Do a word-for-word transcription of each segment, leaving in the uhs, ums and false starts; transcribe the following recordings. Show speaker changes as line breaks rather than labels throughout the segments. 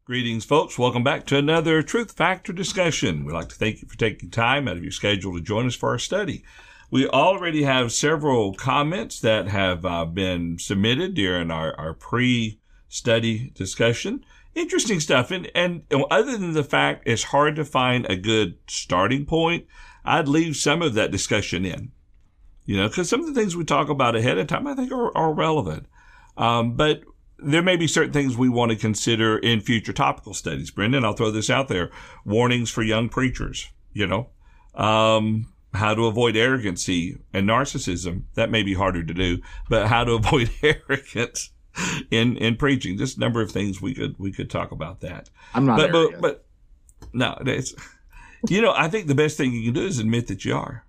Greetings, folks. Welcome back to another Truth Factor discussion. We'd like to thank you for taking time out of your schedule to join us for our study. We already have several comments that have uh, been submitted during our, our pre-study discussion. Interesting stuff. And, and other than the fact it's hard to find a good starting point, I'd leave some of that discussion in. You know, because some of the things we talk about ahead of time, I think, are, are relevant. Um, but there may be certain things we want to consider in future topical studies. Brendan, I'll throw this out there. Warnings for young preachers, you know, um, how to avoid arrogancy and narcissism. That may be harder to do, but how to avoid arrogance in, in preaching. Just a number of things we could, we could talk about that.
I'm not
but,
arrogant.
But, but no, it's, you know, I think the best thing you can do is admit that you are.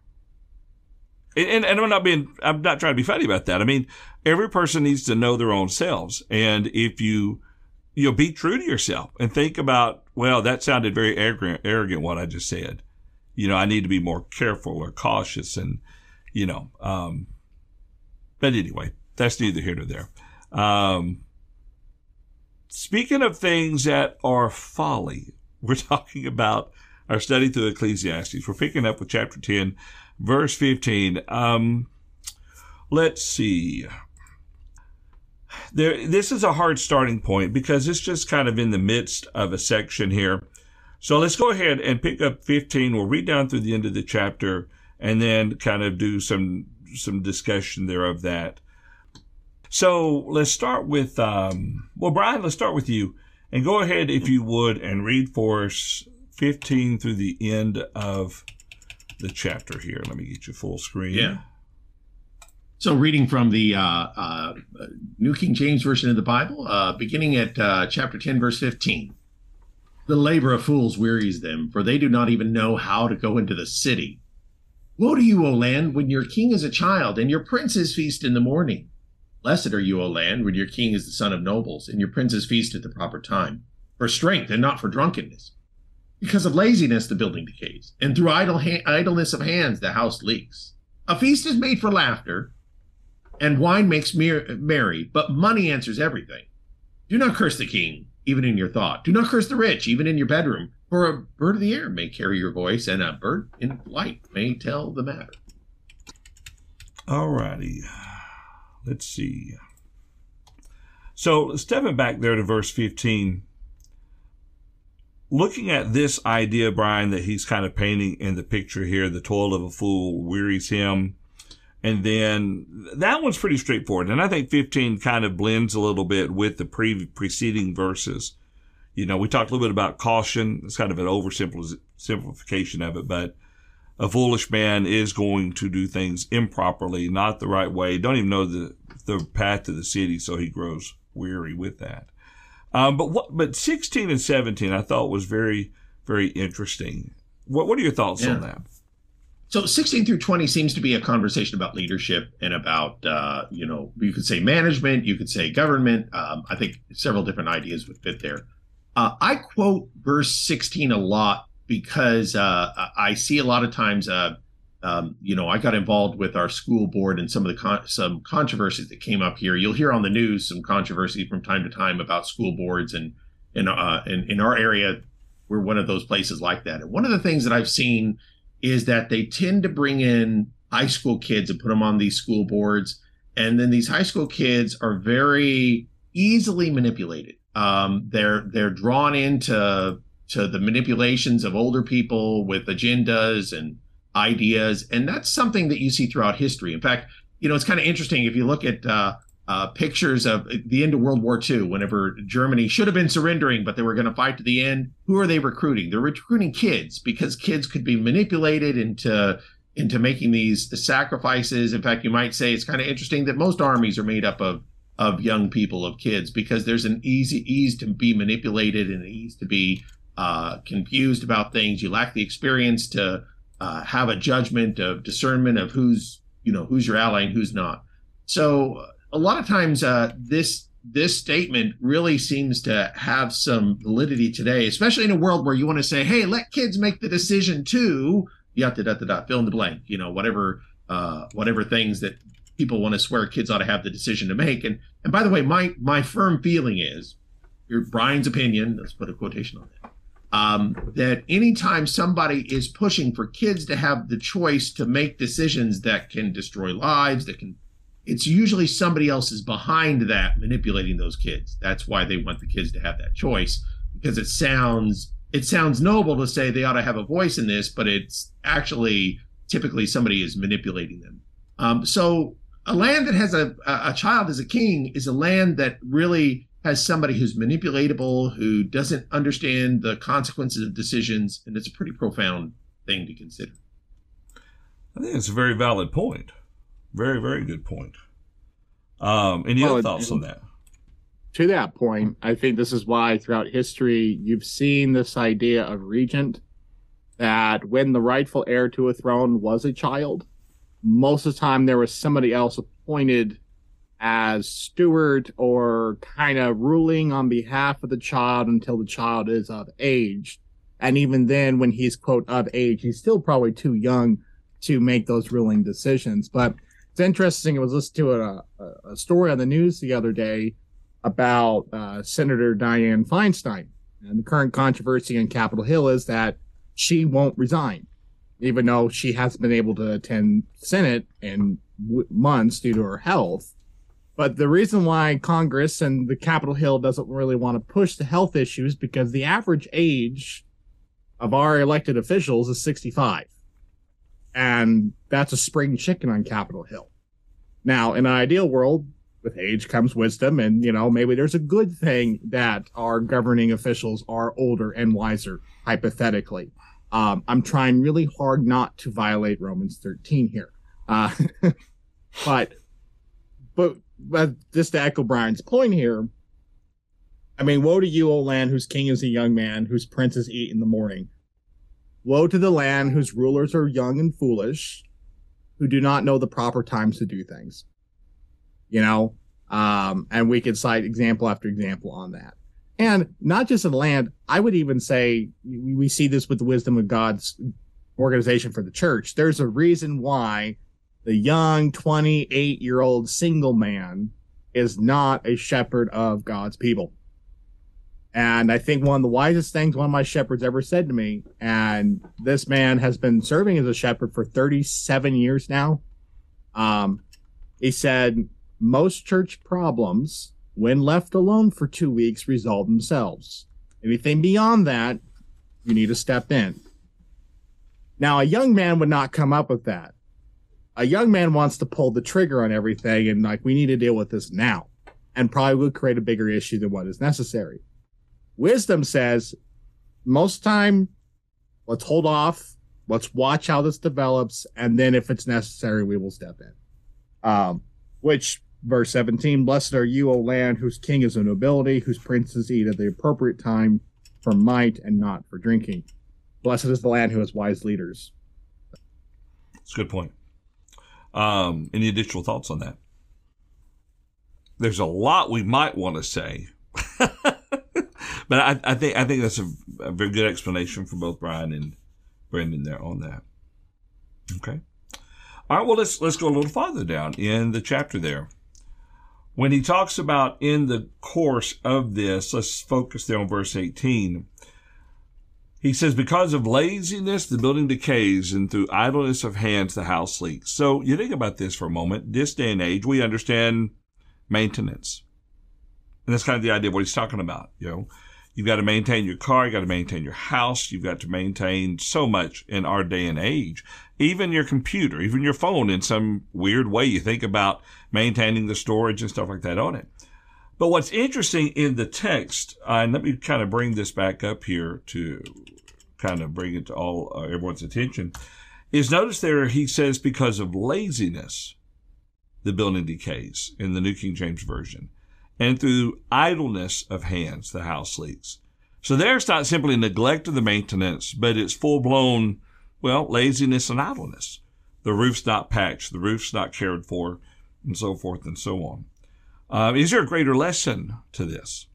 And, and I'm not being, I'm not trying to be funny about that. I mean, every person needs to know their own selves. And if you, you know, be true to yourself and think about, well, that sounded very arrogant, arrogant what I just said. You know, I need to be more careful or cautious and, you know, um, but anyway, that's neither here nor there. Um, speaking of things that are folly, we're talking about our study through Ecclesiastes. We're picking up with chapter ten. Verse fifteen, um, let's see. There, this is a hard starting point because it's just kind of in the midst of a section here. So let's go ahead and pick up fifteen. We'll read down through the end of the chapter and then kind of do some, some discussion there of that. So let's start with, um, well, Brian, let's start with you and go ahead, if you would, and read for us fifteen through the end of the chapter here. Let me get you full screen.
Yeah. So reading from the uh, uh, New King James Version of the Bible, uh, beginning at uh, chapter ten, verse fifteen. The labor of fools wearies them, for they do not even know how to go into the city. Woe to you, O land, when your king is a child, and your princes feast in the morning. Blessed are you, O land, when your king is the son of nobles, and your princes feast at the proper time, for strength and not for drunkenness. Because of laziness, the building decays, and through idle ha- idleness of hands, the house leaks. A feast is made for laughter, and wine makes mer- merry, but money answers everything. Do not curse the king, even in your thought. Do not curse the rich, even in your bedroom, for a bird of the air may carry your voice, and a bird in flight may tell the matter.
All righty. Let's see. So stepping back there to verse fifteen, looking at this idea, Brian, that he's kind of painting in the picture here, the toil of a fool wearies him. And then that one's pretty straightforward. And I think fifteen kind of blends a little bit with the pre- preceding verses. You know, we talked a little bit about caution. It's kind of an oversimplification of it, but a foolish man is going to do things improperly, not the right way. Don't even know the, the path to the city, so he grows weary with that. Um, but what, but sixteen and seventeen, I thought was very, very interesting. What, what are your thoughts
yeah.
on that?
So sixteen through twenty seems to be a conversation about leadership and about, uh, you know, you could say management, you could say government. Um, I think several different ideas would fit there. Uh, I quote verse sixteen a lot because uh, I see a lot of times, uh, um, you know, I got involved with our school board and some of the con- some controversies that came up here. You'll hear on the news some controversy from time to time about school boards, and in uh, in, in our area, we're one of those places like that. And one of the things that I've seen is that they tend to bring in high school kids and put them on these school boards, and then these high school kids are very easily manipulated. Um, they're they're drawn into to the manipulations of older people with agendas and ideas. And that's something that you see throughout history. In fact, you know, it's kind of interesting if you look at uh, uh, pictures of the end of World War Two, whenever Germany should have been surrendering, but they were going to fight to the end. Who are they recruiting? They're recruiting kids, because kids could be manipulated into into making these sacrifices. In fact, you might say it's kind of interesting that most armies are made up of of young people, of kids, because there's an easy ease to be manipulated and an ease to be uh, confused about things. You lack the experience to uh, have a judgment of discernment of who's, you know, who's your ally and who's not. So a lot of times uh, this this statement really seems to have some validity today, especially in a world where you want to say, hey, let kids make the decision too. You have to da, da, da, fill in the blank, you know, whatever uh, whatever things that people want to swear kids ought to have the decision to make. And and by the way, my my firm feeling is your Brian's opinion, let's put a quotation on that, um, that anytime somebody is pushing for kids to have the choice to make decisions that can destroy lives, that can, it's usually somebody else is behind that manipulating those kids. That's why they want the kids to have that choice, because it sounds it sounds noble to say they ought to have a voice in this, but it's actually typically somebody is manipulating them. Um, so a land that has a, a child as a king is a land that really has somebody who's manipulatable, who doesn't understand the consequences of decisions, and it's a pretty profound thing to consider.
I think it's a very valid point. Very, very good point. Um, any well, other thoughts on that?
To that point, I think this is why throughout history you've seen this idea of regent, that when the rightful heir to a throne was a child, most of the time there was somebody else appointed as steward or kind of ruling on behalf of the child until the child is of age. And even then, when he's, quote, of age, he's still probably too young to make those ruling decisions. But it's interesting. I was listening to a, a story on the news the other day about uh, Senator Dianne Feinstein. And the current controversy on Capitol Hill is that she won't resign, even though she hasn't been able to attend Senate in w- months due to her health. But the reason why Congress and the Capitol Hill doesn't really want to push the health issues because the average age of our elected officials is sixty-five. And that's a spring chicken on Capitol Hill. Now, in an ideal world, with age comes wisdom, and, you know, maybe there's a good thing that our governing officials are older and wiser, hypothetically. Um, I'm trying really hard not to violate Romans thirteen here. Uh, but, but, but just to echo Brian's point here, I mean, woe to you, O land, whose king is a young man, whose princes eat in the morning. Woe to the land whose rulers are young and foolish, who do not know the proper times to do things. You know, um, and we could cite example after example on that. And not just in the land, I would even say we see this with the wisdom of God's organization for the church. There's a reason why the young twenty-eight-year-old single man is not a shepherd of God's people. And I think one of the wisest things one of my shepherds ever said to me, and this man has been serving as a shepherd for thirty-seven years now. Um, he said, most church problems, when left alone for two weeks, resolve themselves. Anything beyond that, you need to step in. Now, a young man would not come up with that. A young man wants to pull the trigger on everything and, like, we need to deal with this now, and probably would create a bigger issue than what is necessary. Wisdom says, most time, let's hold off, let's watch how this develops, and then if it's necessary, we will step in. Um, which, verse seventeen, blessed are you, O land, whose king is a nobility, whose princes eat at the appropriate time for might and not for drinking. Blessed is the land who has wise leaders.
That's a good point. Um, any additional thoughts on that? There's a lot we might want to say. But I, I think I think that's a, a very good explanation from both Brian and Brendan there on that. Okay. All right. Well, let's let's go a little farther down in the chapter there. When he talks about in the course of this, let's focus there on verse eighteen. He says, because of laziness, the building decays, and through idleness of hands, the house leaks. So you think about this for a moment. This day and age, we understand maintenance. And that's kind of the idea of what he's talking about. You know, you've got to maintain your car. You've got to maintain your house. You've got to maintain so much in our day and age. Even your computer, even your phone, in some weird way, you think about maintaining the storage and stuff like that on it. But what's interesting in the text, uh, and let me kind of bring this back up here to kind of bring it to all uh, everyone's attention, is notice there he says, because of laziness, the building decays in the New King James Version. And through idleness of hands, the house leaks. So there's not simply neglect of the maintenance, but it's full-blown, well, laziness and idleness. The roof's not patched, the roof's not cared for, and so forth and so on. Uh, is there a greater lesson to this?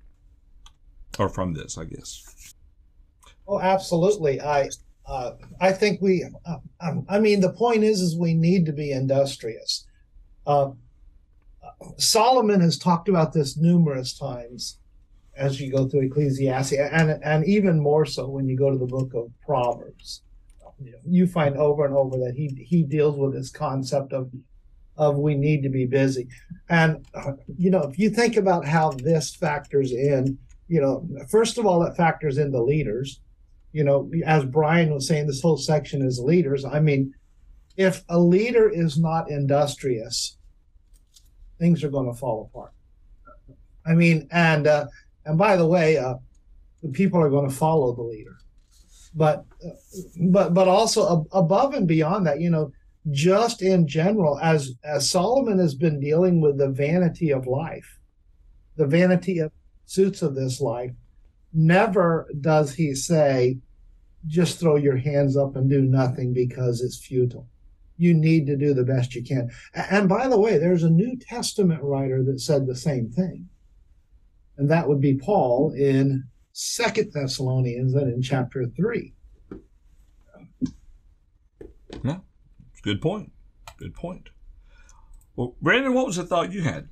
Or from this, I guess?
Oh, absolutely. I uh, I think we, uh, I mean, the point is, is we need to be industrious. Uh, Solomon has talked about this numerous times. as you go through Ecclesiastes, and and even more so when you go to the book of Proverbs. You find over and over that he he deals with this concept of of we need to be busy. And uh, you know, if you think about how this factors in, you know, first of all, it factors in the leaders. You know, as Brian was saying, this whole section is leaders. I mean, if a leader is not industrious, things are going to fall apart. I mean, and uh, and by the way, uh, the people are going to follow the leader. But but but also ab- above and beyond that, you know, just in general, as as Solomon has been dealing with the vanity of life, the vanity of pursuits of this life, never does he say, just throw your hands up and do nothing because it's futile. You need to do the best you can. And by the way, there's a New Testament writer that said the same thing. And that would be Paul in Second Thessalonians and in chapter three.
Yeah, good point. Good point. Well, Brandon, what was the thought you had?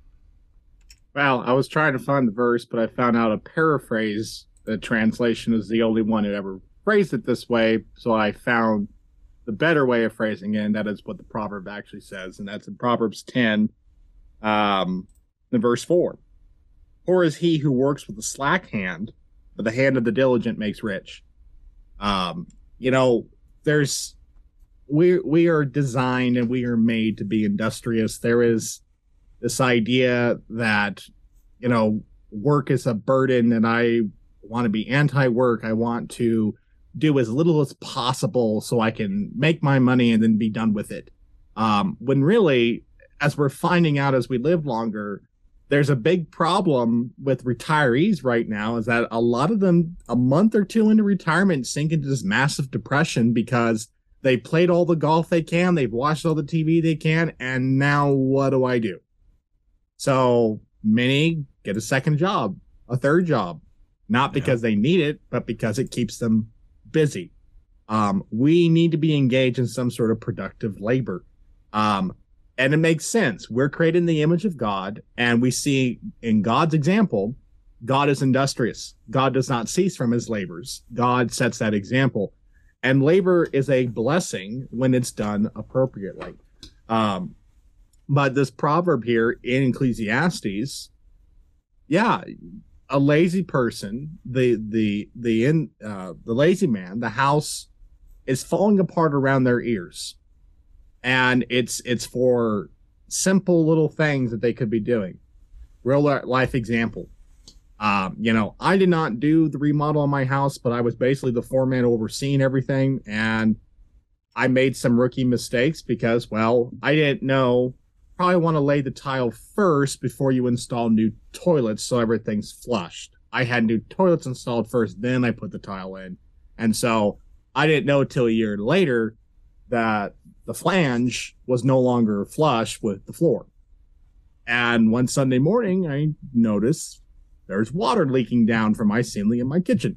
Well, I was trying to find the verse, but I found out a paraphrase, the translation is the only one who ever phrased it this way. So I found the better way of phrasing it, and that is what the proverb actually says. And that's in Proverbs ten, um, in verse four. Poor is he who works with a slack hand, but the hand of the diligent makes rich. Um, you know, there's we we are designed and we are made to be industrious. There is this idea that, you know, work is a burden, and I want to be anti-work. I want to do as little as possible so I can make my money and then be done with it. Um, when really, as we're finding out as we live longer, there's a big problem with retirees right now is that a lot of them, a month or two into retirement, sink into this massive depression because they played all the golf they can, they've watched all the T V they can, and now what do I do? So many get a second job, a third job, not because yeah. they need it, but because it keeps them busy. Um, we need to be engaged in some sort of productive labor. Um, And it makes sense. We're created in the image of God, and we see in God's example, God is industrious. God does not cease from his labors. God sets that example. And labor is a blessing when it's done appropriately. Um, but this proverb here in Ecclesiastes, yeah, a lazy person, the the the in uh, the lazy man, the house is falling apart around their ears. And it's it's for simple little things that they could be doing. Real life example. Um, you know, I did not do the remodel on my house, but I was basically the foreman overseeing everything. And I made some rookie mistakes because, well, I didn't know. Probably want to lay the tile first before you install new toilets so everything's flushed. I had new toilets installed first, then I put the tile in. And so I didn't know till a year later that the flange was no longer flush with the floor. And one Sunday morning, I noticed there's water leaking down from my ceiling in my kitchen.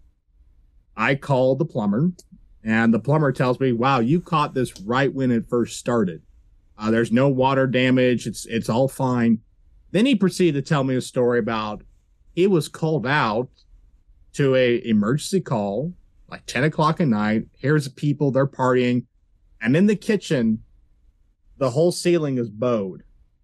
I called the plumber, and the plumber tells me, wow, you caught this right when it first started. Uh, there's no water damage. It's it's all fine. Then he proceeded to tell me a story about he was called out to a emergency call, like ten o'clock at night. Here's people, they're partying. And in the kitchen, the whole ceiling is bowed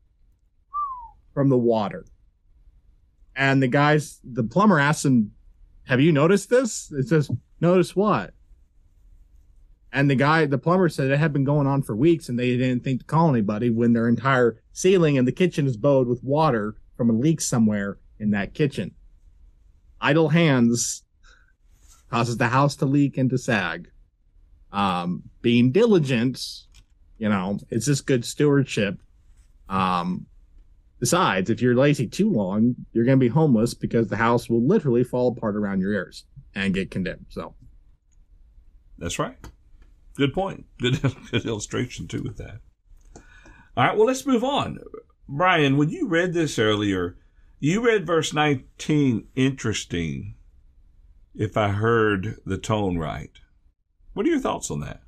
from the water. And the guys, the plumber asked him, have you noticed this? It says, notice what? And the guy, the plumber said it had been going on for weeks and they didn't think to call anybody when their entire ceiling in the kitchen is bowed with water from a leak somewhere in that kitchen. Idle hands causes the house to leak and to sag. Um, being diligent, you know, it's just good stewardship. Um, besides, if you're lazy too long, you're going to be homeless because the house will literally fall apart around your ears and get condemned. So
that's right. Good point. Good, good illustration too with that. All right. Well, let's move on. Brian, when you read this earlier, you read verse nineteen interesting, if I heard the tone right. What are your thoughts on that?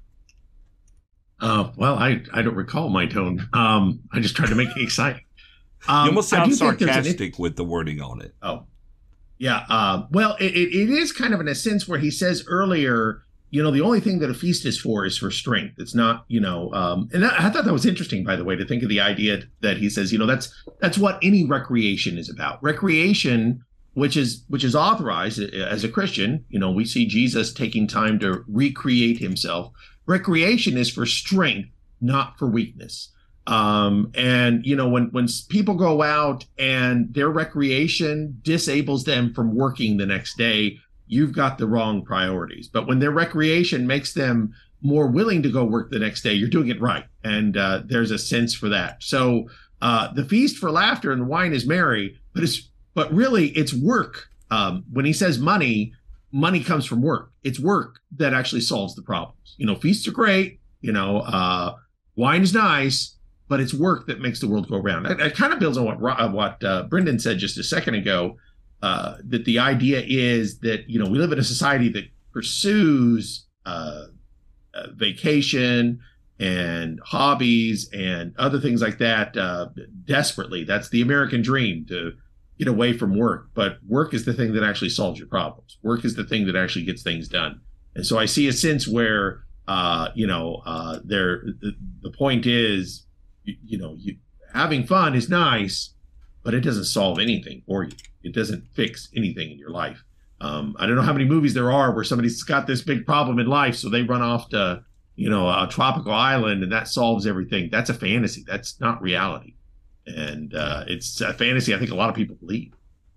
Uh, well, I, I don't recall my tone. Um, I just tried to make it exciting. Um,
you almost sound sarcastic with the wording on it.
Oh, Yeah. Uh, well, it, it, it is kind of in a sense where he says earlier, you know, the only thing that a feast is for is for strength. It's not, you know, um, and I, I thought that was interesting, by the way, to think of the idea that he says, you know, that's that's what any recreation is about. Recreation, which is which is authorized as a Christian. You know, we see Jesus taking time to recreate himself. Recreation is for strength, not for weakness. Um, and you know, when when people go out and their recreation disables them from working the next day, you've got the wrong priorities. But when their recreation makes them more willing to go work the next day, you're doing it right. And uh, there's a sense for that. So uh, the feast for laughter and the wine is merry, but it's but really it's work. Um, when he says money, money comes from work. It's work that actually solves the problems. You know, feasts are great. You know, uh, wine is nice. But it's work that makes the world go round. It, it kind of builds on what what uh, Brendan said just a second ago, uh, that the idea is that, you know, we live in a society that pursues uh, uh, vacation and hobbies and other things like that uh, desperately. That's the American dream, to get away from work. But work is the thing that actually solves your problems. Work is the thing that actually gets things done. And so I see a sense where, uh, you know, uh, there the, the point is, You, you know, you, having fun is nice, but it doesn't solve anything for you. It doesn't fix anything in your life. Um, I don't know how many movies there are where somebody's got this big problem in life, so they run off to, you know, a tropical island and that solves everything. That's a fantasy. That's not reality. And uh, it's a fantasy I think a lot of people believe.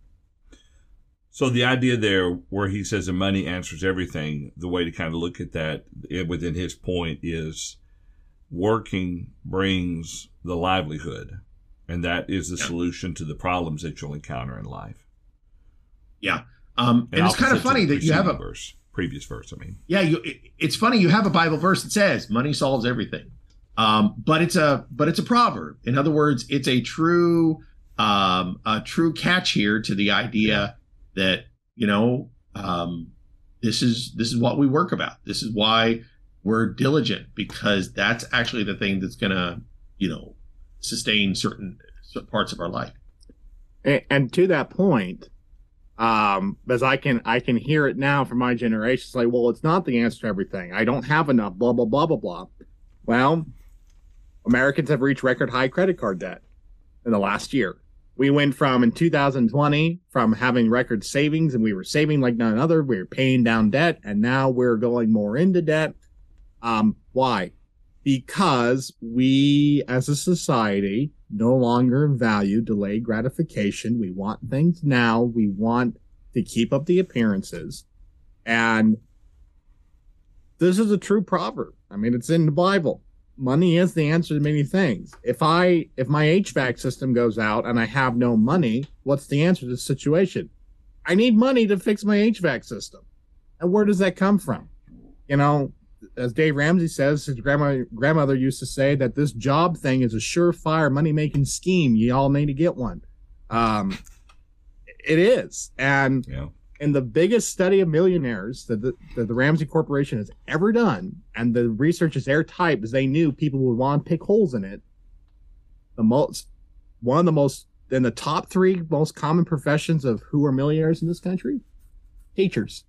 So the idea there where he says the money answers everything, the way to kind of look at that within his point is, working brings the livelihood, and that is the yeah. solution to the problems that you'll encounter in life.
Yeah. Um, and, and it's kind of funny that you have a
verse, previous verse. I mean,
yeah, you, it, it's funny. You have a Bible verse that says money solves everything. Um, but it's a, but it's a proverb. In other words, it's a true, um, a true catch here to the idea that, you know, um, this is, this is what we work about. This is why we're diligent, because that's actually the thing that's going to, you know, sustain certain parts of our life.
And, and to that point, um, as I can, I can hear it now from my generation. It's like, well, it's not the answer to everything. I don't have enough, blah, blah, blah, blah, blah. Well, Americans have reached record high credit card debt in the last year. We went from, in two thousand twenty, from having record savings, and we were saving like none other. We were paying down debt, and now we're going more into debt. Um, why? Because we as a society no longer value delayed gratification. We want things now. We want to keep up the appearances. And this is a true proverb. I mean, it's in the Bible. Money is the answer to many things. If I, if my H V A C system goes out and I have no money, what's the answer to the situation? I need money to fix my H V A C system. And where does that come from? You know, as Dave Ramsey says, his grandma, grandmother used to say that this job thing is a surefire money-making scheme. You all need to get one. Um, it is. And yeah. in the biggest study of millionaires that the, that the Ramsey Corporation has ever done, and the research is airtight because they knew people would want to pick holes in it, the most, one of the most, in the top three most common professions of who are millionaires in this country, teachers.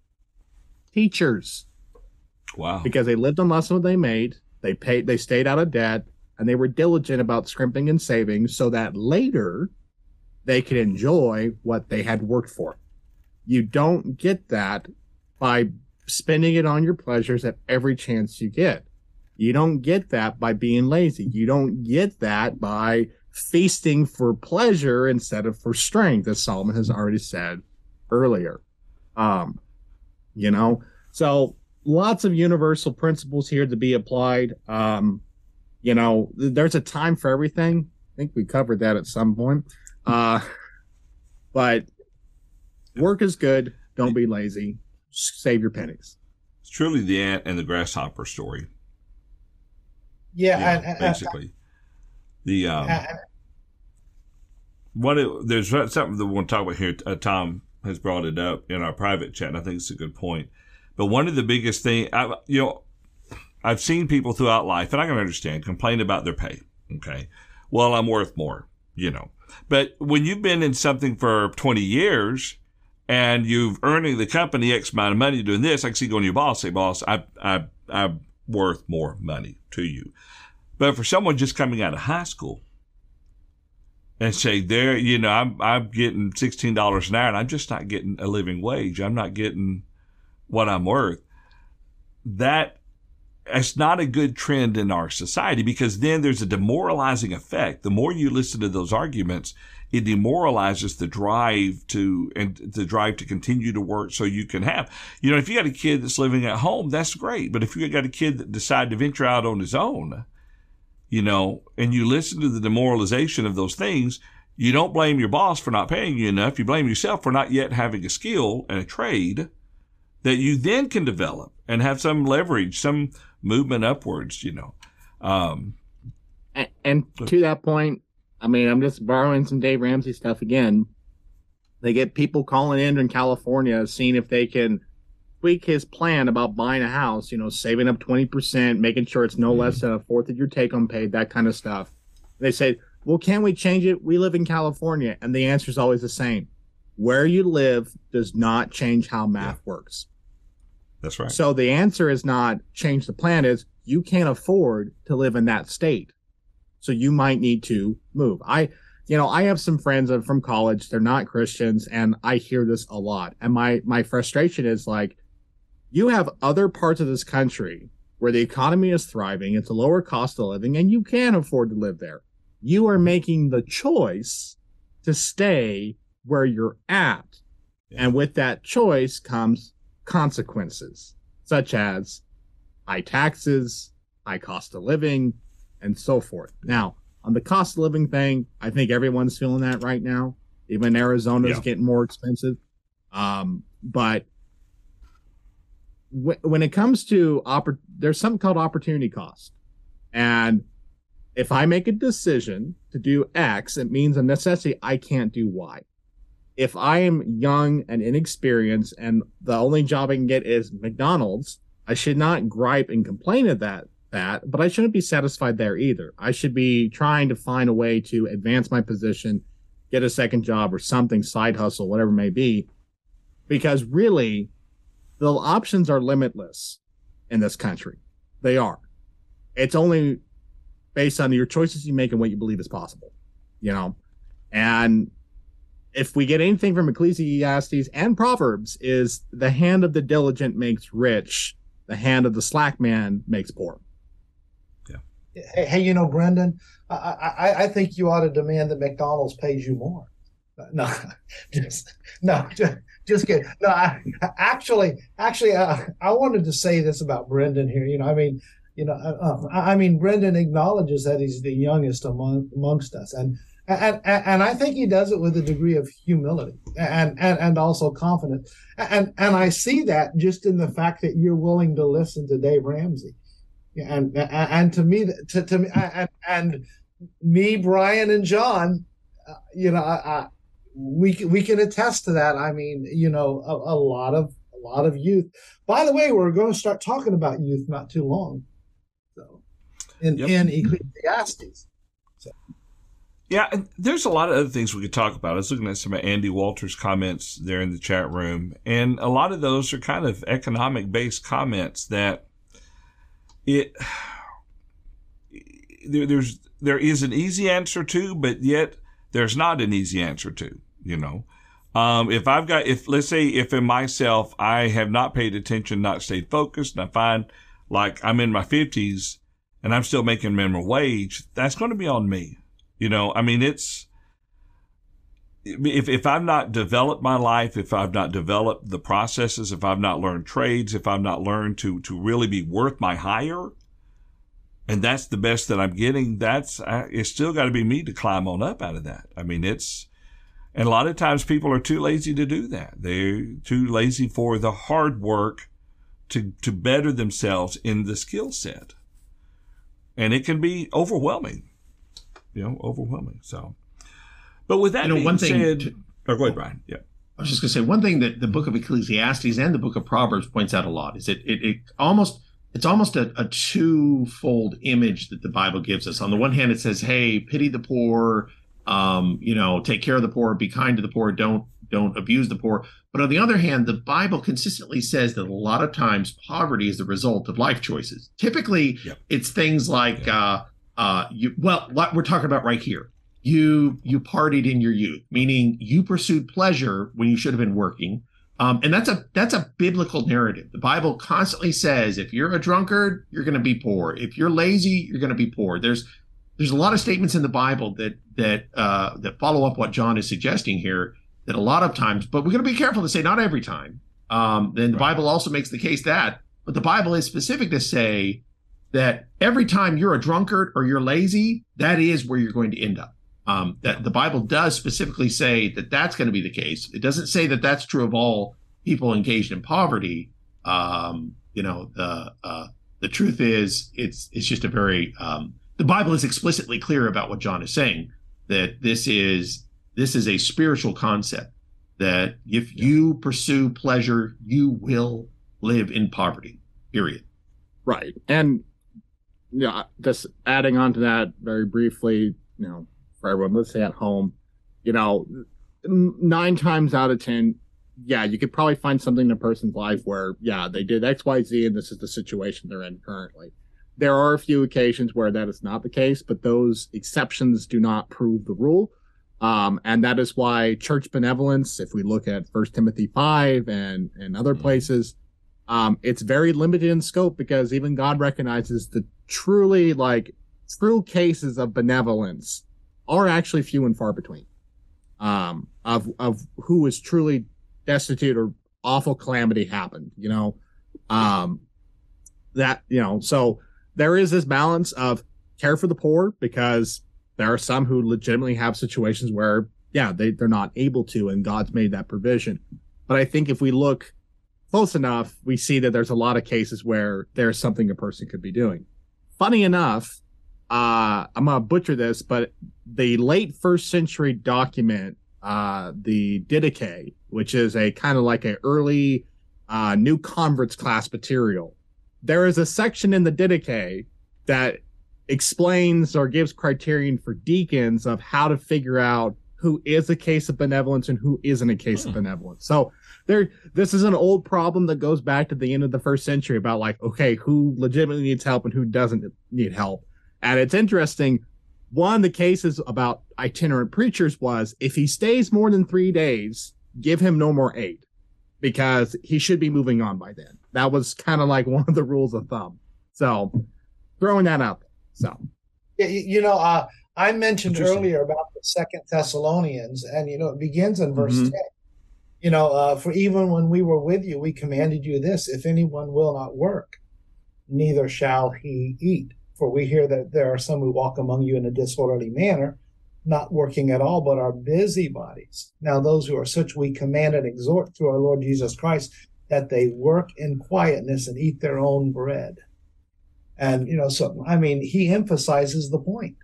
Teachers.
Wow.
Because they lived on less than what they made, they paid, they stayed out of debt, and they were diligent about scrimping and saving so that later they could enjoy what they had worked for. You don't get that by spending it on your pleasures at every chance you get. You don't get that by being lazy. You don't get that by feasting for pleasure instead of for strength, as Solomon has already said earlier. Um, you know, so lots of universal principles here to be applied. Um, you know, there's a time for everything. I think we covered that at some point. Uh, but work is good. Don't be lazy. Save your pennies.
It's truly the ant and the grasshopper story.
Yeah,
yeah
and, and,
basically. The um,
and,
what it, there's something that we want to talk about here. Uh, Tom has brought it up in our private chat, and I think it's a good point. But one of the biggest things, you know, I've seen people throughout life, and I can understand, complain about their pay. Okay, well, I'm worth more, you know. But when you've been in something for twenty years, and you've earning the company X amount of money doing this, I can see going to your boss, say, boss, I, I, I'm worth more money to you. But for someone just coming out of high school and say, there, you know, I'm, I'm getting sixteen dollars an hour and I'm just not getting a living wage. I'm not getting what I'm worth. That, it's not a good trend in our society, because then there's a demoralizing effect. The more you listen to those arguments, it demoralizes the drive to, and the drive to continue to work so you can have, you know, if you got a kid that's living at home, that's great. But if you got a kid that decided to venture out on his own, you know, and you listen to the demoralization of those things, you don't blame your boss for not paying you enough. You blame yourself for not yet having a skill and a trade that you then can develop and have some leverage, some movement upwards, you know. Um,
and, and to that point, I mean, I'm just borrowing some Dave Ramsey stuff again. They get people calling in in California, seeing if they can tweak his plan about buying a house, you know, saving up twenty percent, making sure it's no mm-hmm. less than a fourth of your take-home pay, that kind of stuff. They say, well, can we change it? We live in California. And the answer is always the same. Where you live does not change how math yeah. works.
That's right.
So the answer is not change the plan, is you can't afford to live in that state. So you might need to move. I, you know, I have some friends from college. They're not Christians, and I hear this a lot. And my, my frustration is like, you have other parts of this country where the economy is thriving. It's a lower cost of living, and you can afford to live there. You are making the choice to stay where you're at. Yeah. And with that choice comes consequences, such as high taxes, high cost of living, and so forth. Now, on the cost of living thing, I think everyone's feeling that right now. Even Arizona's yeah. getting more expensive. Um, but w- when it comes to, oppor- there's something called opportunity cost. And if I make a decision to do X, it means a necessity I can't do Y. If I am young and inexperienced and the only job I can get is McDonald's, I should not gripe and complain at that, that, but I shouldn't be satisfied there either. I should be trying to find a way to advance my position, get a second job or something, side hustle, whatever it may be, because really the options are limitless in this country. They are. It's only based on your choices you make and what you believe is possible, you know, and if we get anything from Ecclesiastes and Proverbs, is the hand of the diligent makes rich, the hand of the slack man makes poor.
Yeah. Hey, hey you know, Brendan, I, I, I think you ought to demand that McDonald's pays you more. No, just no, just, just kidding. No, I, actually, actually, uh, I wanted to say this about Brendan here. You know, I mean, you know, uh, I mean, Brendan acknowledges that he's the youngest among amongst us, and. And, and and I think he does it with a degree of humility and, and, and also confidence. And and I see that just in the fact that you're willing to listen to Dave Ramsey. And and, and to me, to, to me, and, and me, Brian, and John, uh, you know, I, I, we we can attest to that. I mean, you know, a, a lot of a lot of youth. By the way, we're going to start talking about youth not too long. So, in yep. in Ecclesiastes. So.
Yeah, and there's a lot of other things we could talk about. I was looking at some of Andy Walters' comments there in the chat room, and a lot of those are kind of economic-based comments that it there, there's there is an easy answer to, but yet there's not an easy answer to. You know, um, if I've got if let's say if in myself I have not paid attention, not stayed focused, and I find like I'm in my fifties and I'm still making minimum wage, that's going to be on me. You know, I mean, it's, if if I've not developed my life, if I've not developed the processes, if I've not learned trades, if I've not learned to, to really be worth my hire, and that's the best that I'm getting, that's, it's still got to be me to climb on up out of that. I mean, it's, and a lot of times people are too lazy to do that. They're too lazy for the hard work to, to better themselves in the skill set. And it can be overwhelming. You know, overwhelming. So, but with that you know, being one thing said, to, oh, go ahead, Brian. Yeah,
I was just going to say one thing that the book of Ecclesiastes and the book of Proverbs points out a lot is it it, it almost it's almost a, a twofold image that the Bible gives us. On the one hand, it says, "Hey, pity the poor, um, you know, take care of the poor, be kind to the poor, don't don't abuse the poor. But on the other hand, the Bible consistently says that a lot of times poverty is the result of life choices. Typically, yep. it's things like, yep. uh, uh, you, well, what we're talking about right here. You you partied in your youth, meaning you pursued pleasure when you should have been working. Um, and that's a that's a biblical narrative. The Bible constantly says if you're a drunkard, you're going to be poor. If you're lazy, you're going to be poor. There's there's a lot of statements in the Bible that that uh, that follow up what John is suggesting here. That a lot of times, but we're going to be careful to say not every time. Um, then the right. Bible also makes the case that, but the Bible is specific to say that every time you're a drunkard or you're lazy, that is where you're going to end up. Um, that the Bible does specifically say that that's going to be the case. It doesn't say that that's true of all people engaged in poverty. Um, you know, the uh, the truth is, it's it's just a very um, the Bible is explicitly clear about what John is saying. That this is this is a spiritual concept. That if you pursue pleasure, you will live in poverty. Period.
Right, and yeah, just adding on to that very briefly, you know. For everyone, let's say at home, you know, nine times out of ten, yeah, you could probably find something in a person's life where, yeah, they did X, Y, Z, and this is the situation they're in currently. There are a few occasions where that is not the case, but those exceptions do not prove the rule. Um, and that is why church benevolence, if we look at First Timothy five and, and other places, um, it's very limited in scope because even God recognizes the truly, like, true cases of benevolence are actually few and far between, um, of of who is truly destitute or awful calamity happened, you know, um, that, you know, so there is this balance of care for the poor because there are some who legitimately have situations where, yeah, they, they're not able to, and God's made that provision. But I think if we look close enough, we see that there's a lot of cases where there's something a person could be doing. Funny enough, uh, I'm going to butcher this, but the late first century document, uh, the Didache, which is a kind of like an early uh, new converts class material, there is a section in the Didache that explains or gives criterion for deacons of how to figure out who is a case of benevolence and who isn't a case hmm. of benevolence. So there, this is an old problem that goes back to the end of the first century about like, okay, who legitimately needs help and who doesn't need help. And it's interesting, one of the cases about itinerant preachers was if he stays more than three days, give him no more aid because he should be moving on by then. That was kind of like one of the rules of thumb. So throwing that out there. So,
yeah, you know, uh, I mentioned earlier about the Second Thessalonians, and, you know, it begins in verse mm-hmm. ten. You know, uh, for even when we were with you, we commanded you this, if anyone will not work, neither shall he eat. For we hear that there are some who walk among you in a disorderly manner, not working at all, but are busybodies. Now those who are such we command and exhort through our Lord Jesus Christ that they work in quietness and eat their own bread. And, you know, so, I mean, he emphasizes the point.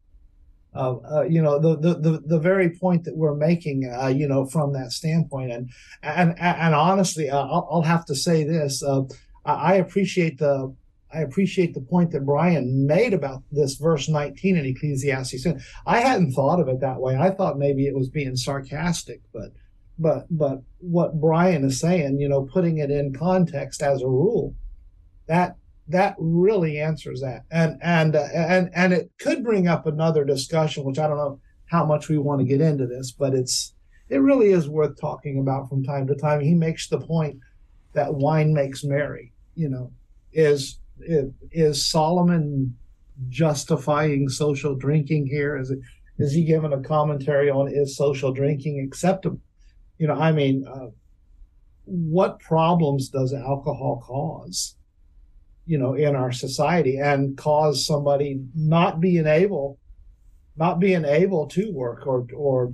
Uh, uh, you know, the, the, the, the very point that we're making, uh, you know, from that standpoint. And, and, and honestly, uh, I'll, I'll have to say this. Uh, I appreciate the, I appreciate the point that Brian made about this verse nineteen in Ecclesiastes. I hadn't thought of it that way. I thought maybe it was being sarcastic, but, but, but what Brian is saying, you know, putting it in context as a rule, that, that really answers that. And, and, uh, and, and it could bring up another discussion, which I don't know how much we want to get into this, but it's, it really is worth talking about from time to time. He makes the point that wine makes merry, you know, is, is, is Solomon justifying social drinking here? Is it, is he giving a commentary on is social drinking acceptable? You know, I mean, uh, what problems does alcohol cause? You know, in our society, and cause somebody not being able, not being able to work, or or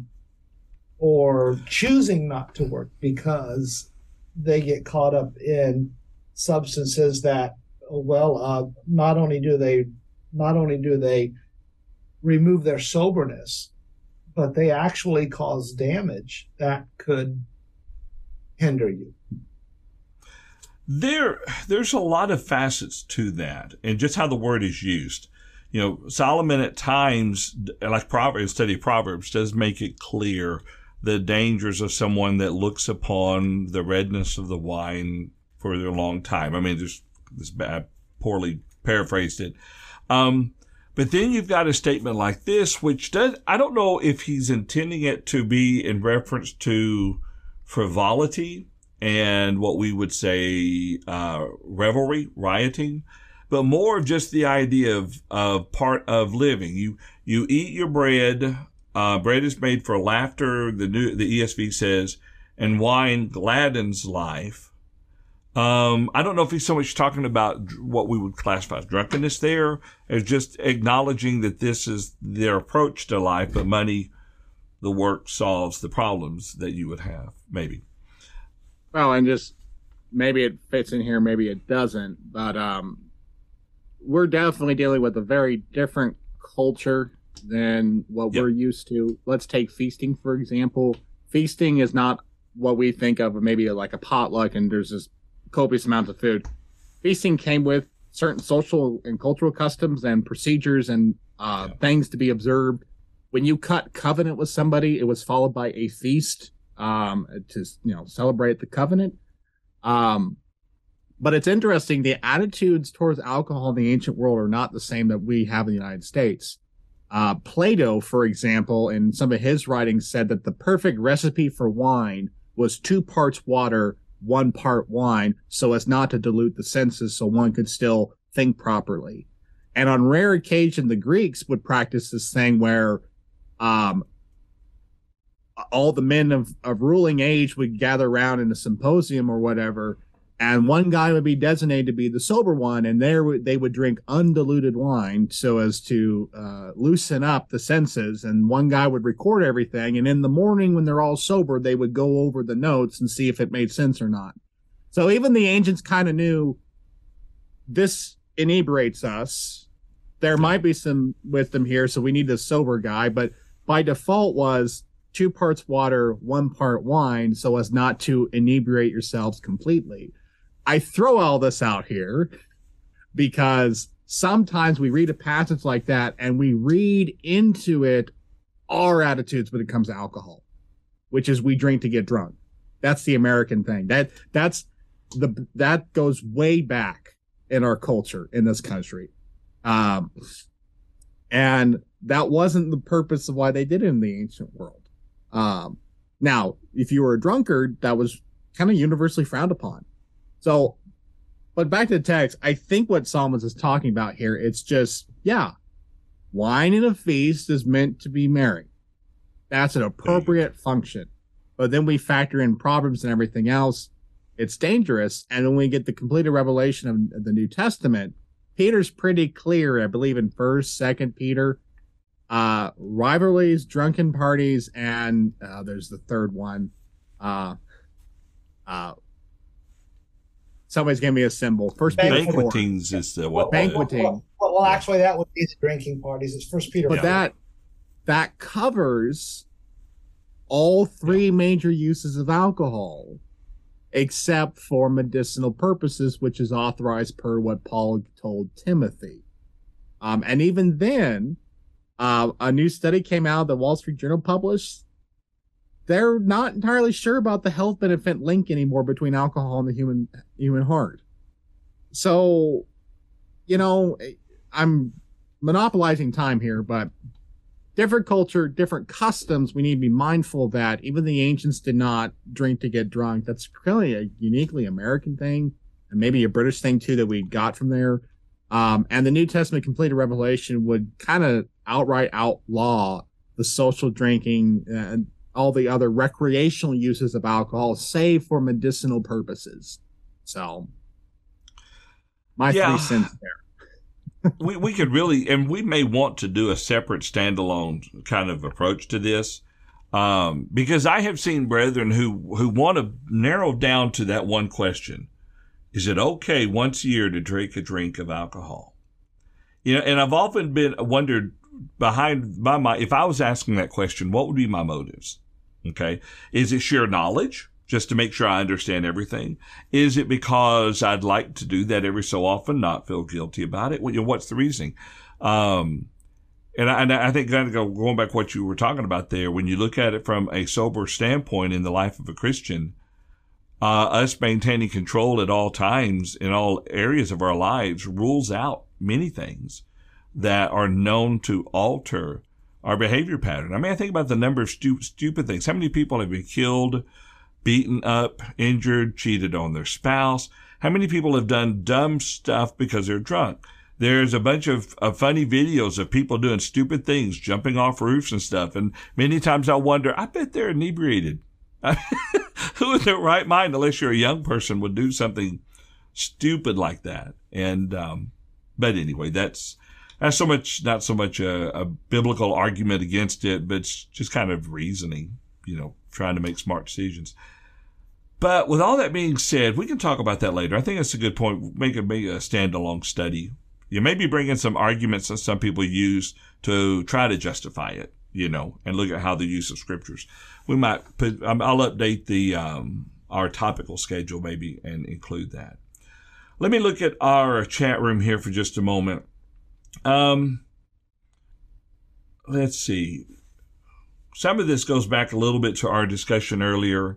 or choosing not to work because they get caught up in substances that, well, uh, not only do they not only do they remove their soberness, but they actually cause damage that could hinder you.
There, there's a lot of facets to that, and just how the word is used. You know, Solomon at times, like Proverbs, study of Proverbs, does make it clear the dangers of someone that looks upon the redness of the wine for a long time. I mean, just this bad, poorly paraphrased it. Um, but then you've got a statement like this, which does, I don't know if he's intending it to be in reference to frivolity and what we would say, uh, revelry, rioting, but more of just the idea of, of part of living. You, you eat your bread. Uh, bread is made for laughter. The new, the E S V says, and wine gladdens life. Um, I don't know if he's so much talking about what we would classify as drunkenness there, as just acknowledging that this is their approach to life, but money, the work solves the problems that you would have, maybe.
Well, and just maybe it fits in here, maybe it doesn't, but um, we're definitely dealing with a very different culture than what yep. we're used to. Let's take feasting, for example. Feasting is not what we think of maybe like a potluck and there's this copious amounts of food. Feasting came with certain social and cultural customs and procedures and uh, yeah. things to be observed. When you cut covenant with somebody, it was followed by a feast um, to you know celebrate the covenant. Um, but it's interesting, the attitudes towards alcohol in the ancient world are not the same that we have in the United States. Uh, Plato, for example, in some of his writings said that the perfect recipe for wine was two parts water, one part wine, so as not to dilute the senses so one could still think properly. And on rare occasion, the Greeks would practice this thing where um, all the men of, of ruling age would gather around in a symposium or whatever, and one guy would be designated to be the sober one, and there they would drink undiluted wine so as to uh, loosen up the senses, and one guy would record everything, and in the morning when they're all sober, they would go over the notes and see if it made sense or not. So even the ancients kind of knew this inebriates us. There might be some wisdom here, so we need a sober guy, but by default was two parts water, one part wine, so as not to inebriate yourselves completely. I throw all this out here because sometimes we read a passage like that and we read into it our attitudes when it comes to alcohol, which is we drink to get drunk. That's the American thing. That that's the that goes way back in our culture in this country. Um, and that wasn't the purpose of why they did it in the ancient world. Um, now, if you were a drunkard, that was kind of universally frowned upon. So, but back to the text, I think what Psalmist is talking about here, it's just, yeah, wine in a feast is meant to be merry. That's an appropriate function. But then we factor in Proverbs and everything else. It's dangerous. And when we get the completed revelation of the New Testament, Peter's pretty clear, I believe in first, second Peter, uh, rivalries, drunken parties, and uh, there's the third one. Uh, uh, Somebody's giving me a symbol. First Peter
banquetings is the what?
Banqueting.
Well, well, well, actually, that would be the drinking parties. It's First Peter.
But
four.
that that covers all three major uses of alcohol, except for medicinal purposes, which is authorized per what Paul told Timothy. Um, and even then, uh, a new study came out that Wall Street Journal published. They're not entirely sure about the health benefit link anymore between alcohol and the human human heart. So, you know, I'm monopolizing time here, but different culture, different customs, we need to be mindful that even the ancients did not drink to get drunk. That's really a uniquely American thing, and maybe a British thing too that we got from there. Um, and the New Testament completed revelation would kind of outright outlaw the social drinking and all the other recreational uses of alcohol, save for medicinal purposes. So, my yeah. three cents there.
we we could really, and we may want to do a separate standalone kind of approach to this, um, because I have seen brethren who who want to narrow down to that one question: is it okay once a year to drink a drink of alcohol? You know, and I've often been wondered behind my mind, if I was asking that question, what would be my motives? Okay. Is it sheer knowledge, just to make sure I understand everything? Is it because I'd like to do that every so often, not feel guilty about it? Well, you know, what's the reasoning? Um, And I, and I think kind of go, going back to what you were talking about there, when you look at it from a sober standpoint in the life of a Christian, uh, us maintaining control at all times in all areas of our lives rules out many things that are known to alter our behavior pattern. I mean, I think about the number of stu- stupid things. How many people have been killed, beaten up, injured, cheated on their spouse? How many people have done dumb stuff because they're drunk? There's a bunch of, of funny videos of people doing stupid things, jumping off roofs and stuff. And many times I wonder, I bet they're inebriated. Who in their right mind, unless you're a young person, would do something stupid like that? And, um, but anyway, that's, that's so much, not so much a, a biblical argument against it, but it's just kind of reasoning, you know, trying to make smart decisions. But with all that being said, we can talk about that later. I think that's a good point. Make a, make a standalone study. You maybe bring in some arguments that some people use to try to justify it, you know, and look at how the use of scriptures. We might put, um, I'll update the, um, our topical schedule maybe and include that. Let me look at our chat room here for just a moment. Um, let's see. Some of this goes back a little bit to our discussion earlier.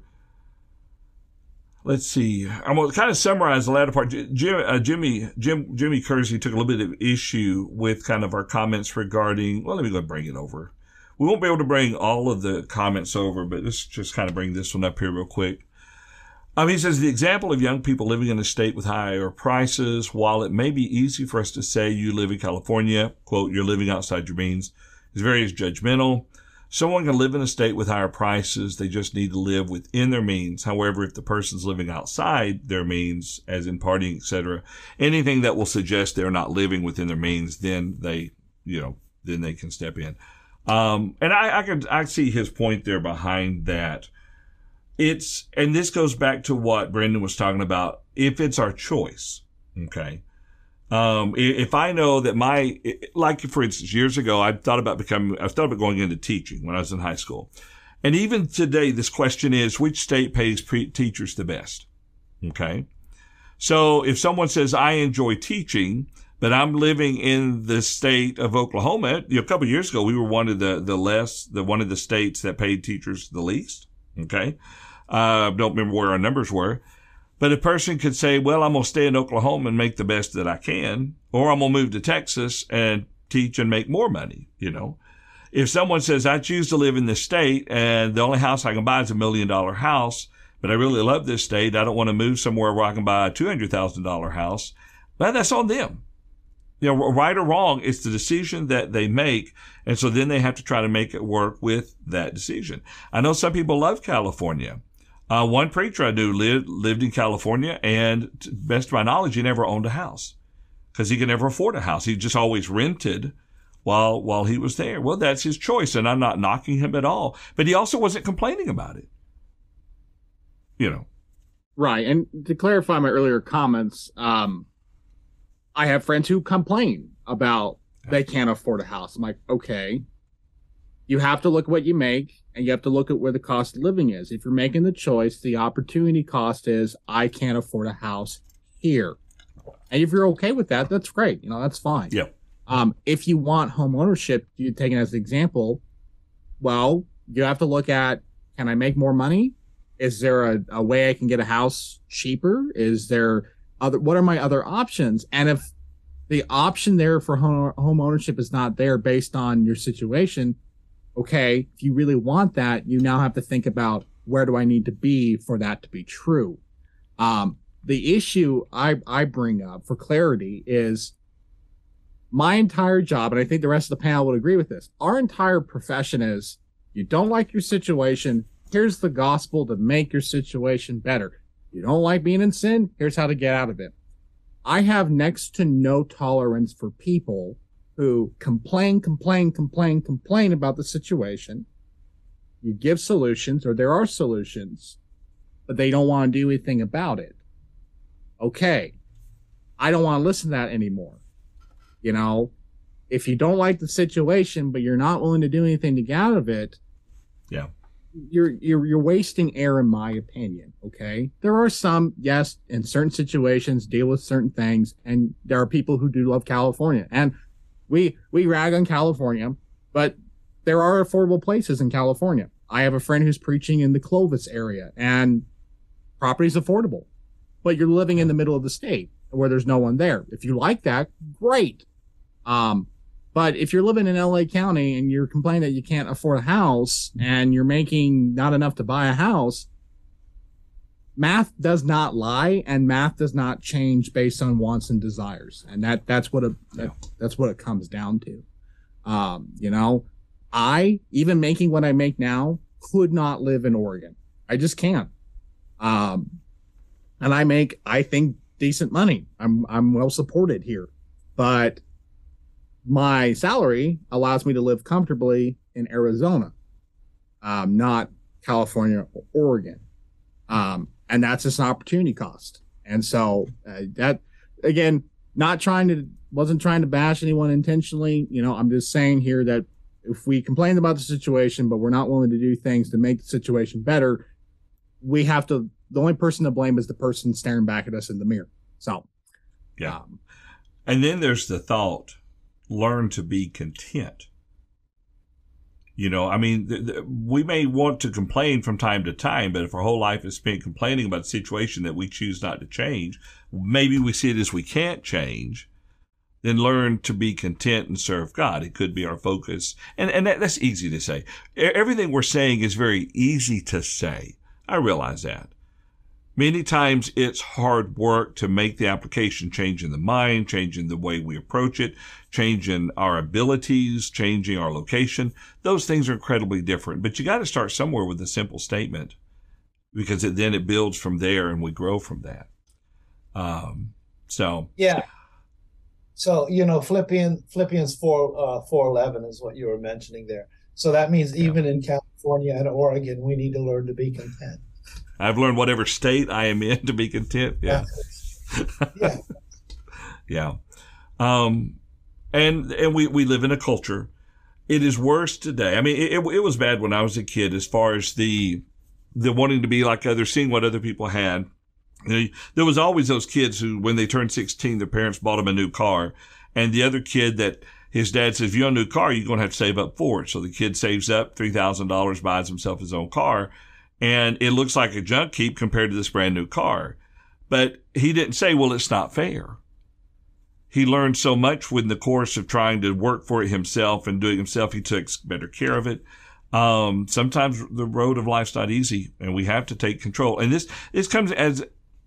Let's see. I'm going to kind of summarize the latter part. Jim, uh, Jimmy, Jim, Jimmy Kersey took a little bit of issue with kind of our comments regarding, well, let me go and bring it over. We won't be able to bring all of the comments over, but let's just kind of bring this one up here real quick. Um, he says, the example of young people living in a state with higher prices, while it may be easy for us to say you live in California, quote, you're living outside your means, is very judgmental. Someone can live in a state with higher prices. They just need to live within their means. However, if the person's living outside their means, as in partying, et cetera, anything that will suggest they're not living within their means, then they, you know, then they can step in. Um, and I, I could, I see his point there behind that. It's, and this goes back to what Brendan was talking about. If it's our choice, okay. Um, if I know that my, like for instance, years ago, I thought about becoming, I thought about going into teaching when I was in high school. And even today, this question is, which state pays pre- teachers the best? Okay. So if someone says, I enjoy teaching, but I'm living in the state of Oklahoma, you know, a couple of years ago, we were one of the, the less, the one of the states that paid teachers the least. Okay. I uh, don't remember where our numbers were. But a person could say, well, I'm going to stay in Oklahoma and make the best that I can, or I'm going to move to Texas and teach and make more money, you know. If someone says, I choose to live in this state and the only house I can buy is a million dollar house, but I really love this state, I don't want to move somewhere where I can buy a two hundred thousand dollars house, well, that's on them. You know, right or wrong, it's the decision that they make. And so then they have to try to make it work with that decision. I know some people love California. Uh, one preacher I knew lived, lived in California, and to the best of my knowledge, he never owned a house because he could never afford a house. He just always rented while, while he was there. Well, that's his choice, and I'm not knocking him at all, but he also wasn't complaining about it. You know.
Right. And to clarify my earlier comments, um, I have friends who complain about they can't afford a house. I'm like, okay, you have to look at what you make, and you have to look at where the cost of living is. If you're making the choice, the opportunity cost is, I can't afford a house here. And if you're okay with that, that's great. You know, that's fine.
Yeah.
Um, if you want home ownership, you take it as an example, well, you have to look at, can I make more money? Is there a, a way I can get a house cheaper? Is there other, what are my other options? And if the option there for home, home ownership is not there based on your situation, okay, if you really want that, you now have to think about, where do I need to be for that to be true? Um, the issue I, I bring up for clarity is my entire job, and I think the rest of the panel would agree with this, our entire profession is, you don't like your situation, here's the gospel to make your situation better. You don't like being in sin, here's how to get out of it. I have next to no tolerance for people who complain, complain, complain, complain about the situation. You give solutions, or there are solutions, but they don't want to do anything about it. Okay, I don't want to listen to that anymore. You know, if you don't like the situation, but you're not willing to do anything to get out of it,
yeah,
you're you're you're wasting air, in my opinion. Okay, there are some, yes, in certain situations, deal with certain things, and there are people who do love California, and we we rag on California, but there are affordable places in California. I have a friend who's preaching in the Clovis area, and property's affordable, but you're living in the middle of the state where there's no one there. If you like that, great. Um, but if you're living in L A County and you're complaining that you can't afford a house and you're making not enough to buy a house, math does not lie, and math does not change based on wants and desires. And that that's what it, that, that's what it comes down to. Um, you know, I, even making what I make now, could not live in Oregon. I just can't. Um, and I make, I think, decent money. I'm, I'm well supported here, but my salary allows me to live comfortably in Arizona, um, not California or Oregon. Um, and that's just an opportunity cost. And so uh, that, again, not trying to, wasn't trying to bash anyone intentionally. You know, I'm just saying here that if we complain about the situation, but we're not willing to do things to make the situation better, we have to, the only person to blame is the person staring back at us in the mirror. So,
yeah. Um, and then there's the thought, learn to be content. You know, I mean, th- th- we may want to complain from time to time, but if our whole life is spent complaining about a situation that we choose not to change, maybe we see it as we can't change, then learn to be content and serve God. It could be our focus. And, and that, that's easy to say. Everything we're saying is very easy to say. I realize that. Many times it's hard work to make the application, changing the mind, changing the way we approach it, changing our abilities, changing our location. Those things are incredibly different. But you got to start somewhere with a simple statement, because it, then it builds from there and we grow from that. Um, so
yeah. So, you know, Philippians, Philippians four, uh, four eleven is what you were mentioning there. So that means even yeah. in California and Oregon, we need to learn to be content.
I've learned whatever state I am in to be content. Yeah.
Yeah.
yeah. Um, and, and we, we live in a culture. It is worse today. I mean, it, it was bad when I was a kid, as far as the, the wanting to be like others, seeing what other people had. You know, there was always those kids who, when they turned sixteen, their parents bought them a new car. And the other kid that his dad says, if you want a new car, you're going to have to save up for it. So the kid saves up three thousand dollars, buys himself his own car. And it looks like a junk heap compared to this brand new car. But he didn't say, well, it's not fair. He learned so much in the course of trying to work for it himself and doing it himself. He took better care of it. Um, sometimes the road of life's not easy, and we have to take control. And this, this comes as,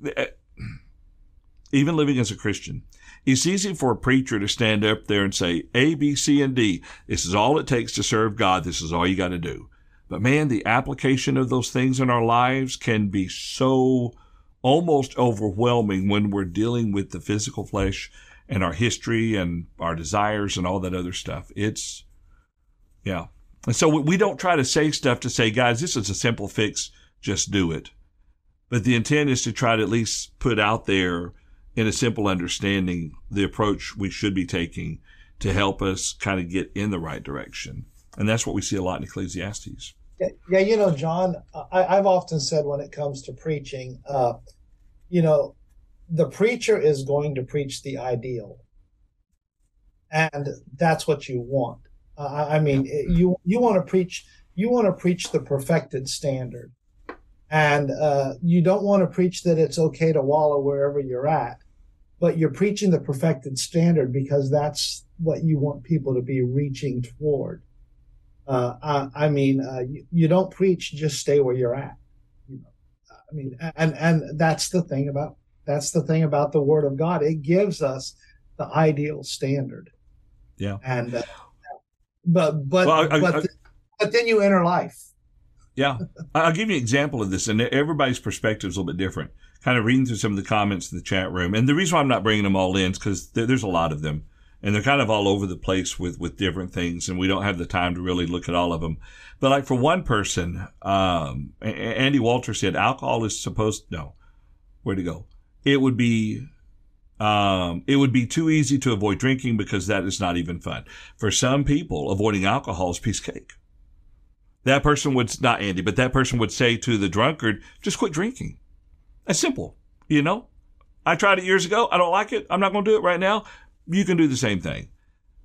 even living as a Christian, it's easy for a preacher to stand up there and say, A, B, C, and D. This is all it takes to serve God. This is all you got to do. But man, the application of those things in our lives can be so almost overwhelming when we're dealing with the physical flesh and our history and our desires and all that other stuff. It's, yeah. And so we don't try to say stuff to say, guys, this is a simple fix, just do it. But the intent is to try to at least put out there in a simple understanding the approach we should be taking to help us kind of get in the right direction. And that's what we see a lot in Ecclesiastes.
Yeah, yeah you know, John, I, I've often said when it comes to preaching, uh, you know, the preacher is going to preach the ideal. And that's what you want. Uh, I mean, you you want to preach you want to preach the perfected standard. And uh, you don't want to preach that it's okay to wallow wherever you're at, but you're preaching the perfected standard because that's what you want people to be reaching toward. Uh, I, I mean, uh, you, you don't preach just stay where you're at. You know, I mean, and and that's the thing about that's the thing about the Word of God. It gives us the ideal standard.
Yeah.
And uh, but but
well, I,
but
I,
the, but then you enter life.
Yeah. I'll give you an example of this, and everybody's perspective is a little bit different. Kind of reading through some of the comments in the chat room. And the reason why I'm not bringing them all in is because there, there's a lot of them, and they're kind of all over the place with, with different things, and we don't have the time to really look at all of them. But like for one person, um, Andy Walter said, alcohol is supposed, no, where'd it go? It would be, um, it would be too easy to avoid drinking because that is not even fun. For some people, avoiding alcohol is a piece of cake. That person would, not Andy, but that person would say to the drunkard, just quit drinking. That's simple. You know, I tried it years ago. I don't like it. I'm not going to do it right now. You can do the same thing.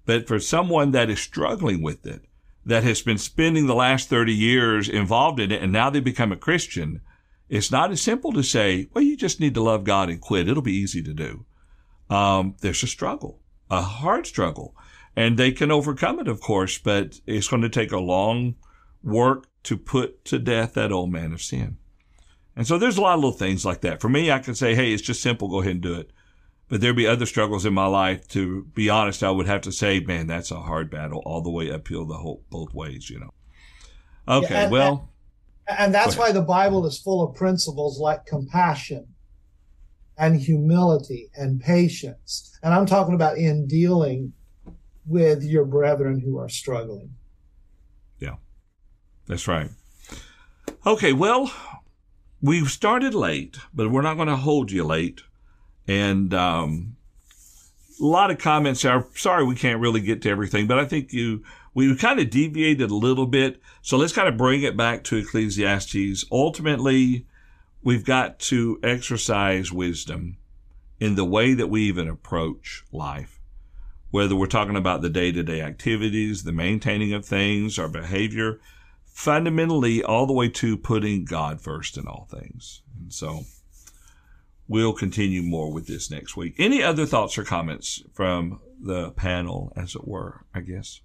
But for someone that is struggling with it, that has been spending the last thirty years involved in it, and now they become a Christian, it's not as simple to say, well, you just need to love God and quit. It'll be easy to do. Um, there's a struggle, a hard struggle, and they can overcome it, of course, but it's going to take a long work to put to death that old man of sin. And so there's a lot of little things like that. For me, I can say, hey, it's just simple. Go ahead and do it. But there'd be other struggles in my life. To be honest, I would have to say, man, that's a hard battle all the way uphill the whole both ways, you know. Okay,
Yeah, and,
well.
And, and that's why the Bible is full of principles like compassion and humility and patience. And I'm talking about in dealing with your brethren who are struggling.
Yeah, that's right. Okay, well, we've started late, but we're not going to hold you late. And um, a lot of comments are, sorry we can't really get to everything, but I think you we kind of deviated a little bit. So let's kind of bring it back to Ecclesiastes. Ultimately, we've got to exercise wisdom in the way that we even approach life, whether we're talking about the day-to-day activities, the maintaining of things, our behavior, fundamentally all the way to putting God first in all things. And so we'll continue more with this next week. Any other thoughts or comments from the panel, as it were, I guess?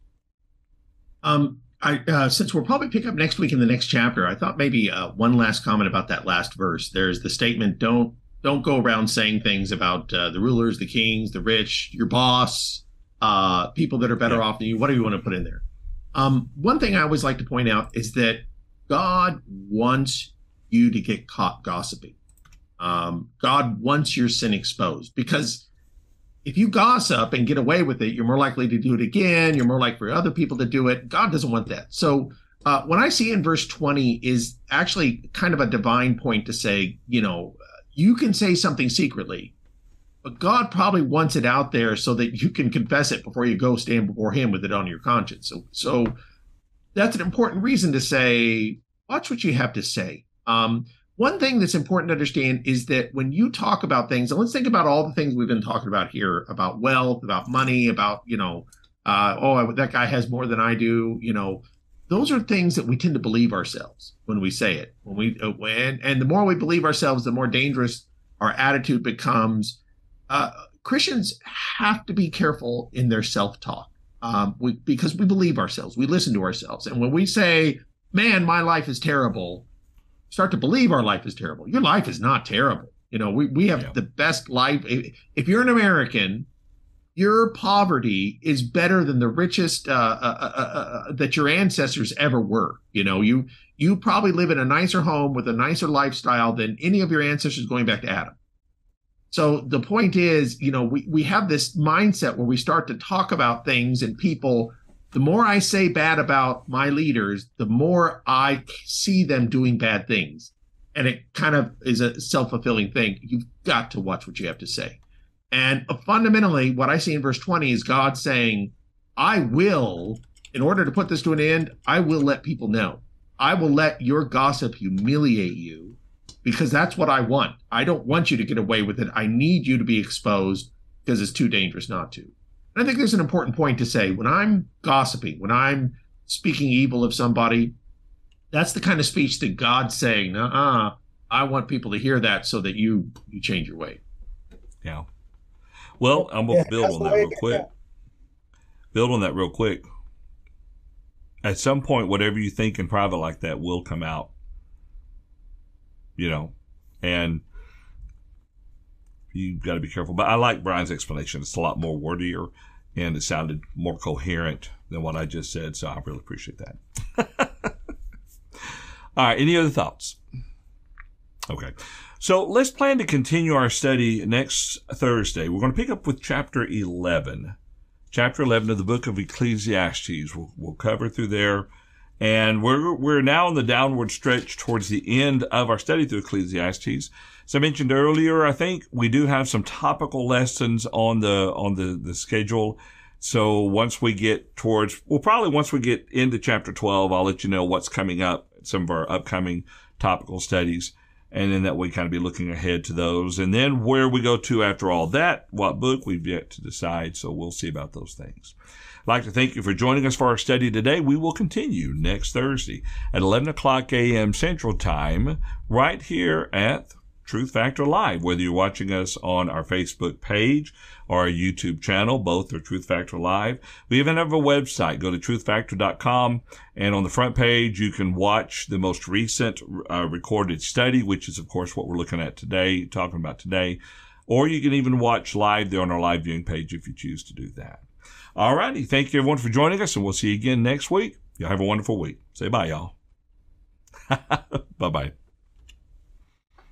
Um, I, uh, since we'll probably pick up next week in the next chapter, I thought maybe uh, one last comment about that last verse. There's the statement, don't don't go around saying things about uh, the rulers, the kings, the rich, your boss, uh, people that are better
Yeah.
off than you, whatever you want to put in there. Um, one thing I always like to point out is that God wants you to get caught gossiping. Um, God wants your sin exposed, because if you gossip and get away with it, you're more likely to do it again. You're more likely for other people to do it. God doesn't want that. So uh, what I see in verse twenty is actually kind of a divine point to say, you know, you can say something secretly, but God probably wants it out there so that you can confess it before you go stand before him with it on your conscience. So, so that's an important reason to say, watch what you have to say. Um, One thing that's important to understand is that when you talk about things, and let's think about all the things we've been talking about here, about wealth, about money, about, you know, uh, oh, that guy has more than I do, you know, those are things that we tend to believe ourselves when we say it. When we uh, and, and the more we believe ourselves, the more dangerous our attitude becomes. Uh, Christians have to be careful in their self-talk um, we, because we believe ourselves. We listen to ourselves. And when we say, man, my life is terrible, start to believe our life is terrible. Your life is not terrible. You know, we, we have
Yeah.
the best life. If, if you're an American, your poverty is better than the richest uh, uh, uh, uh, that your ancestors ever were. You know, you you probably live in a nicer home with a nicer lifestyle than any of your ancestors going back to Adam. So the point is, you know, we, we have this mindset where we start to talk about things and people. The more I say bad about my leaders, the more I see them doing bad things. And it kind of is a self-fulfilling thing. You've got to watch what you have to say. And fundamentally, what I see in verse twenty is God saying, I will, in order to put this to an end, I will let people know. I will let your gossip humiliate you, because that's what I want. I don't want you to get away with it. I need you to be exposed because it's too dangerous not to. And I think there's an important point to say. When I'm gossiping, when I'm speaking evil of somebody, that's the kind of speech that God's saying, uh-uh, I want people to hear that so that you you change your way.
Yeah. Well, I'm going to
Yeah,
build
that's
on
the
that
way
real
to
quick.
go.
Build on that real quick. At some point, whatever you think in private like that will come out. You know, and you've got to be careful. But I like Brian's explanation. It's a lot more wordier, and it sounded more coherent than what I just said, so I really appreciate that. All right, any other thoughts? Okay. So let's plan to continue our study next Thursday. We're going to pick up with chapter eleven. Chapter eleven of the book of Ecclesiastes. We'll, we'll cover through there. And we're we're now on the downward stretch towards the end of our study through Ecclesiastes. As I mentioned earlier, I think we do have some topical lessons on the on the, the schedule. So once we get towards, well, probably once we get into chapter twelve, I'll let you know what's coming up, some of our upcoming topical studies. And then that we kind of be looking ahead to those. And then where we go to after all that, what book, we've yet to decide. So we'll see about those things. I'd like to thank you for joining us for our study today. We will continue next Thursday at eleven o'clock a.m. Central Time right here at Truth Factor Live, whether you're watching us on our Facebook page or our YouTube channel. Both are Truth Factor Live. We even have a website. Go to truth factor dot com, and on the front page, you can watch the most recent uh, recorded study, which is, of course, what we're looking at today, talking about today. Or you can even watch live there on our live viewing page if you choose to do that. All righty. Thank you, everyone, for joining us, and we'll see you again next week. Y'all have a wonderful week. Say bye, y'all. Bye-bye.